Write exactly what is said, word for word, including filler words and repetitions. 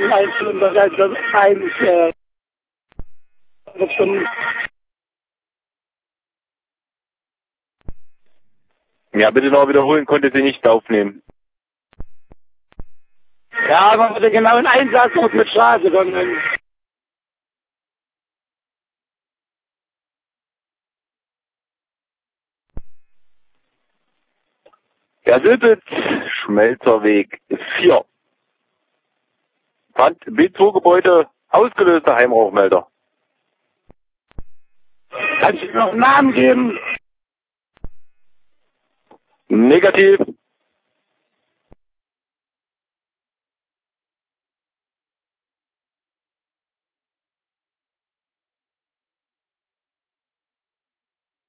den einzelnen Bereichen eins äh, Stunden. Ja, bitte noch wiederholen, konnte sie nicht aufnehmen. Ja, aber mit dem genauen Einsatzort mit Straße kommen. Ja, Silbitz, Schmelzerweg vier. Fand B zwei Gebäude, ausgelöster Heimrauchmelder. Kannst du noch einen Namen geben? Negativ.